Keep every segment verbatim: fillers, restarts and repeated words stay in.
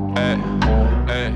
Эй, эй,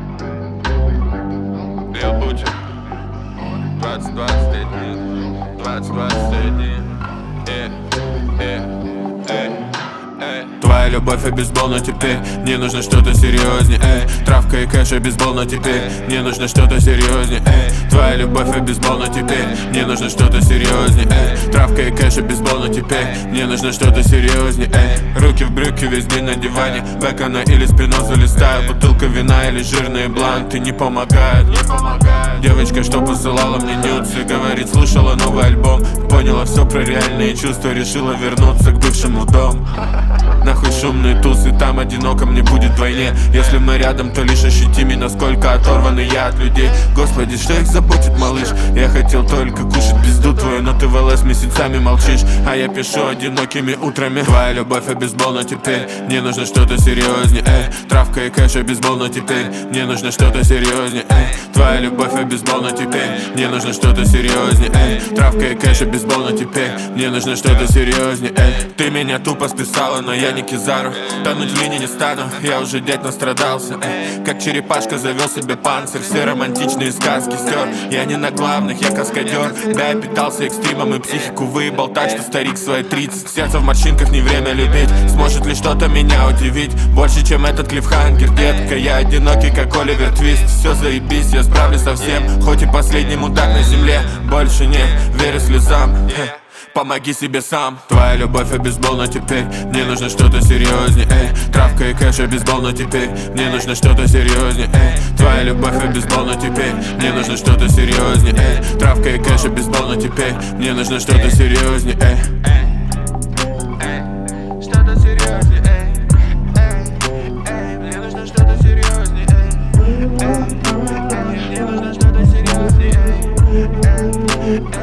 Лил Буча, двадцать двадцать один, двадцать двадцать один, э, э, эй, эй. Твоя любовь и бейсбол, но теперь мне нужно что-то серьезнее, эй. Травка и кэш и бейсбол, но теперь мне нужно что-то серьезнее, эй. Твоя любовь и бейсбол, но теперь мне нужно что-то серьезнее, эй. Травка и кэш и бейсбол, но теперь мне нужно что-то серьезнее, эй. Руки в брюки весь день на диване, бэкона или спинозу листаю. Бутылка вина или жирные бланты не помогают, не помогают. Девочка, что посылала мне нюцы, говорит, слушала новый альбом, поняла все про реальные чувства, решила вернуться к бывшему дому. Нахуй шумные тусы, там одиноко мне будет вдвойне. Если мы рядом, то лишь ощутими, насколько оторванный я от людей. Господи, что их заботит, малыш? Я хотел только кушать пизду твою, но ты в ЛС месяцами молчишь, а я пишу одинокими утрами. Твоя любовь и бейсбол, но теперь мне нужно что-то серьезнее, эй. Травка и кэш и бейсбол, но теперь мне нужно что-то серьезнее, эй. Твоя любовь и бейсбол, но теперь мне нужно что-то серьезнее, эй. Травка и кэш и бейсбол, но теперь мне нужно что-то серьезнее, эй. Ты меня тупо списала, но я не Кизару. Тонуть в линии не стану, я уже дядь настрадался, эй. Как черепашка завел себе панцирь, все романтичные сказки стер. Я не на главных, я каскадер. Да, я питался экстримом и психику выебал так, что старик свои тридцать. Сердце в морщинках, не время любить. Сможет ли что-то меня удивить? Больше, чем этот клиффхангер, детка. Я одинокий, как Оливер Твист. Все заебись, я справлюсь со всем. Хоть и последний мудак на земле. Больше не верю слезам, эй. Помоги себе сам. Твоя любовь и бейсбол, но теперь мне нужно что-то серьезнее, эй. Травка и кэш и бейсбол, но теперь мне нужно что-то серьезнее, эй. Твоя любовь и бейсбол, но теперь мне нужно что-то серьезнее, эй. Травка и кэш и бейсбол, но теперь мне нужно что-то серьезнее, эй. Что-то серьезнее, эй. Эй, мне нужно что-то серьезнее, эй. Мне нужно что-то серьезнее, эй.